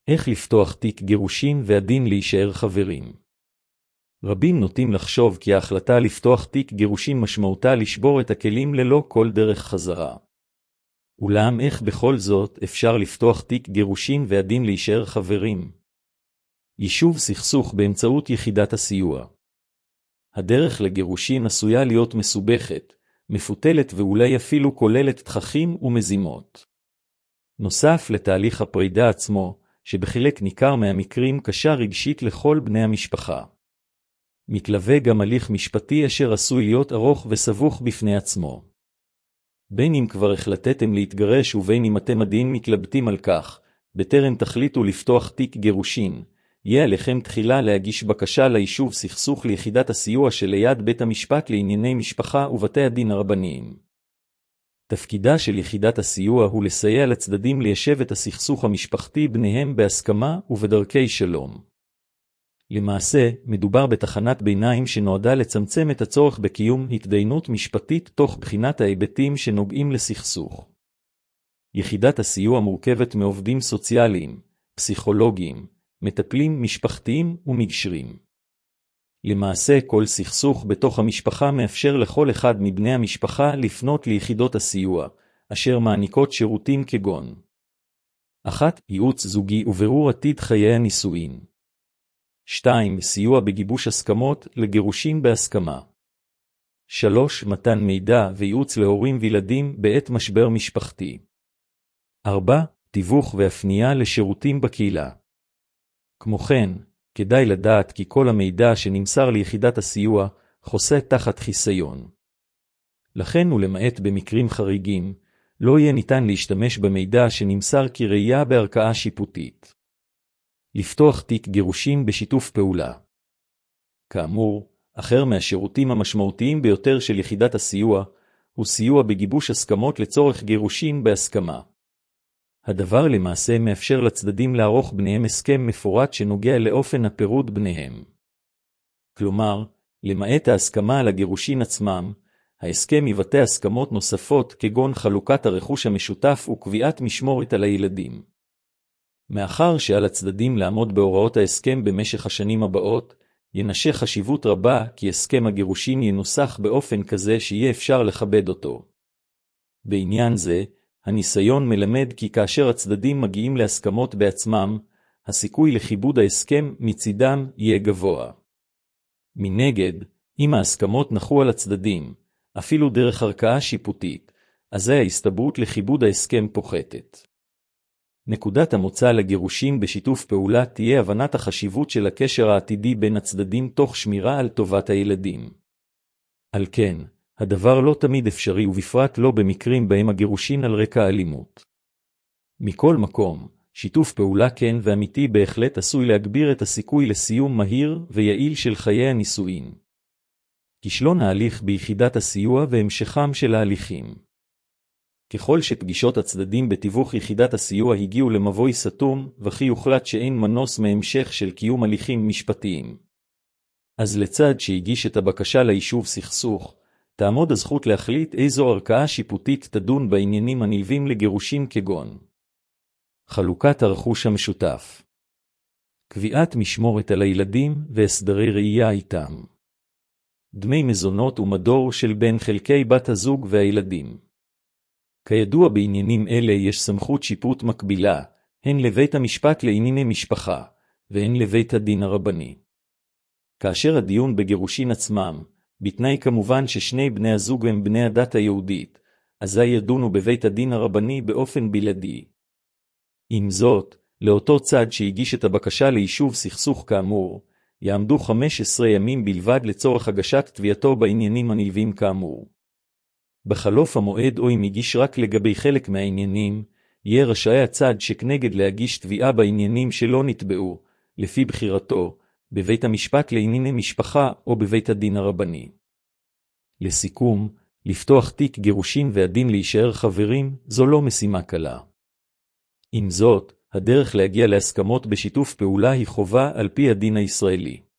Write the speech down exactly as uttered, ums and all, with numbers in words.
איך לפתוח תיק גירושין והדין להישאר חברים? רבים נוטים לחשוב כי ההחלטה לפתוח תיק גירושין משמעותה לשבור את הכלים ללא כל דרך חזרה. אולם איך בכל זאת אפשר לפתוח תיק גירושין והדין להישאר חברים? יישוב סכסוך באמצעות יחידת הסיוע. הדרך לגירושין עשויה להיות מסובכת, מפותלת ואולי אפילו כוללת תככים ומזימות. נוסף לתהליך הפרידה עצמו, שבחלק ניכר מהמקרים קשה רגשית לכל בני המשפחה. מתלווה גם הליך משפטי אשר עשוי להיות ארוך וסבוך בפני עצמו. בין אם כבר החלטתם להתגרש ובין אם אתם עדיין מתלבטים על כך, בטרם תחליטו לפתוח תיק גירושין, יהיה עליכם תחילה להגיש בקשה ליישוב סכסוך ליחידת הסיוע שליד בית המשפט לענייני משפחה ובתי הדין הרבניים. תפקידה של יחידת הסיוע הוא לסייע לצדדים ליישב את הסכסוך המשפחתי ביניהם בהסכמה ובדרכי שלום. למעשה, מדובר בתחנת ביניים שנועדה לצמצם את הצורך בקיום התדיינות משפטית תוך בחינת ההיבטים שנוגעים לסכסוך. יחידת הסיוע מורכבת מעובדים סוציאליים, פסיכולוגיים, מטפלים משפחתיים ומגשרים. למעשה, כל סכסוך בתוך המשפחה מאפשר לכל אחד מבני המשפחה לפנות ליחידות הסיוע, אשר מעניקות שירותים כגון אחת. ייעוץ זוגי ובירור עתיד חיי הנישואין. שתיים. סיוע בגיבוש הסכמות לגירושין בהסכמה. שלוש. מתן מידע וייעוץ להורים וילדים בעת משבר משפחתי. ארבע. תיווך והפנייה לשירותים בקהילה. כמו כן, כדאי לדעת כי כל המידע שנמסר ליחידת הסיוע חוסה תחת חיסיון. לכן ולמעט במקרים חריגים, לא יהיה ניתן להשתמש במידע שנמסר כראיה בערכאה שיפוטית. לפתוח תיק גירושין בשיתוף פעולה. כאמור, אחר מהשירותים המשמעותיים ביותר של יחידת הסיוע, הוא סיוע בגיבוש הסכמות לצורך גירושין בהסכמה. הדבר למעשה מאפשר לצדדים לערוך ביניהם הסכם מפורט שנוגע לאופן הפירוד ביניהם. כלומר, למעט ההסכמה על הגירושין עצמם, ההסכם יבטא הסכמות נוספות כגון חלוקת הרכוש המשותף וקביעת משמורת על הילדים. מאחר שעל הצדדים לעמוד בהוראות ההסכם במשך השנים הבאות, ינשה חשיבות רבה כי הסכם הגירושין ינוסח באופן כזה שיהיה אפשר לכבד אותו. בעניין זה, הניסיון מלמד כי כאשר הצדדים מגיעים להסכמות בעצמם, הסיכוי לכיבוד ההסכם מצידם יהיה גבוה. מנגד, אם ההסכמות נחו על הצדדים, אפילו דרך ערכאה שיפוטית, אזי ההסתברות לכיבוד ההסכם פוחתת. נקודת המוצא לגירושין בשיתוף פעולה תהיה הבנת החשיבות של הקשר העתידי בין הצדדים תוך שמירה על טובת הילדים. על כן, הדבר לא תמיד אפשרי ובפרט לא במקרים בהם הגירושין על רקע אלימות. מכל מקום, שיתוף פעולה כן ואמיתי בהחלט עשוי להגביר את הסיכוי לסיום מהיר ויעיל של חיי הנישואין. כישלון ההליך ביחידת הסיוע והמשכם של ההליכים. ככל שפגישות הצדדים בתיווך יחידת הסיוע הגיעו למבוי סתום, וכי יוחלט שאין מנוס מהמשך של קיום הליכים משפטיים. אז לצד שהגיש את הבקשה ליישוב סכסוך, תעמוד הזכות להחליט איזו ערכאה שיפוטית תדון בעניינים הנלווים לגירושין כגון חלוקת הרכוש המשותף, קביעת משמורת על הילדים והסדרי ראייה איתם, דמי מזונות ומדור של בין חלקי בת הזוג והילדים. כידוע בעניינים אלה יש סמכות שיפוט מקבילה, הן לבית המשפט לענייני משפחה, והן לבית הדין הרבני. כאשר הדיון בגירושין עצמם, בתנאי כמובן ששני בני הזוג הם בני הדת היהודית, אזי ידונו בבית הדין הרבני באופן בלעדי. עם זאת, לאותו צד שהגיש את הבקשה ליישוב סכסוך כאמור, יעמדו חמישה עשר ימים בלבד לצורך הגשת תביעתו בעניינים הנלווים כאמור. בחלוף המועד או אם הגיש רק לגבי חלק מהעניינים, יהיה רשאי הצד שכנגד להגיש תביעה בעניינים שלא נתבעו, לפי בחירתו, בבית המשפט לענייני משפחה או בבית הדין הרבני. לסיכום, לפתוח תיק גירושין והדין להישאר חברים, זו לא משימה קלה. עם זאת, הדרך להגיע להסכמות בשיתוף פעולה היא חובה על פי הדין הישראלי.